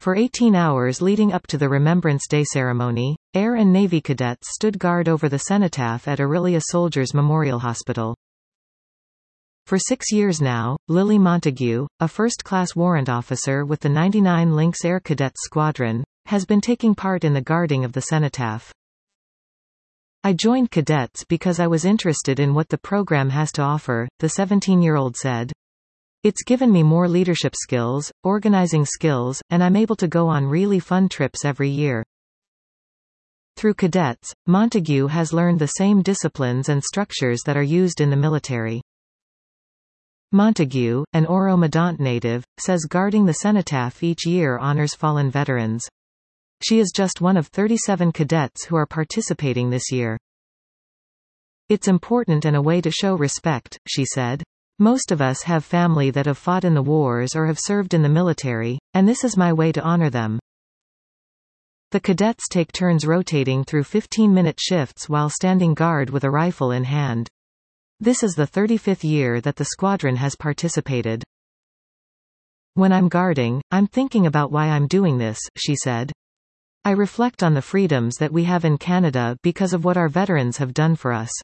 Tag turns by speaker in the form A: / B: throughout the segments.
A: For 18 hours leading up to the Remembrance Day ceremony, Air and Navy cadets stood guard over the cenotaph at Orillia Soldiers Memorial Hospital. For 6 years now, Lily Montague, a first-class warrant officer with the 99 Lynx Air Cadets Squadron, has been taking part in the guarding of the cenotaph. "I joined cadets because I was interested in what the program has to offer," the 17-year-old said. "It's given me more leadership skills, organizing skills, and I'm able to go on really fun trips every year." Through cadets, Montague has learned the same disciplines and structures that are used in the military. Montague, an Oro-Medonte native, says guarding the cenotaph each year honors fallen veterans. She is just one of 37 cadets who are participating this year. "It's important and a way to show respect," she said. "Most of us have family that have fought in the wars or have served in the military, and this is my way to honor them." The cadets take turns rotating through 15-minute shifts while standing guard with a rifle in hand. This is the 35th year that the squadron has participated. "When I'm guarding, I'm thinking about why I'm doing this," she said. "I reflect on the freedoms that we have in Canada because of what our veterans have done for us."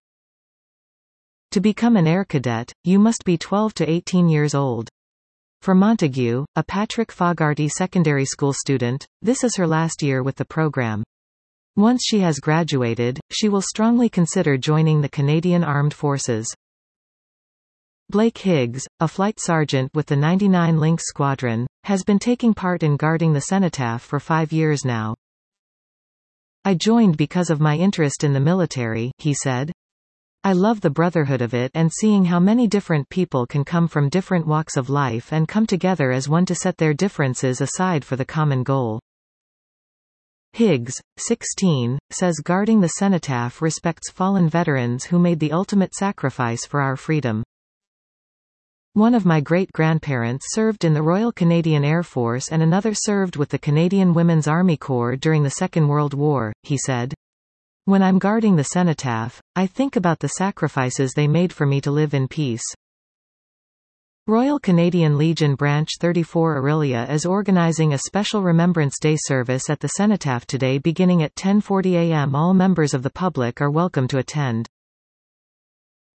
A: To become an air cadet, you must be 12 to 18 years old. For Montague, a Patrick Fogarty secondary school student, this is her last year with the program. Once she has graduated, she will strongly consider joining the Canadian Armed Forces. Blake Higgs, a flight sergeant with the 99 Lynx Squadron, has been taking part in guarding the cenotaph for 5 years now. "I joined because of my interest in the military," he said. "I love the brotherhood of it and seeing how many different people can come from different walks of life and come together as one to set their differences aside for the common goal." Higgs, 16, says guarding the cenotaph respects fallen veterans who made the ultimate sacrifice for our freedom. "One of my great-grandparents served in the Royal Canadian Air Force and another served with the Canadian Women's Army Corps during the Second World War," he said. "When I'm guarding the cenotaph, I think about the sacrifices they made for me to live in peace." Royal Canadian Legion Branch 34 Orillia is organizing a special Remembrance Day service at the cenotaph today beginning at 10:40 a.m. All members of the public are welcome to attend.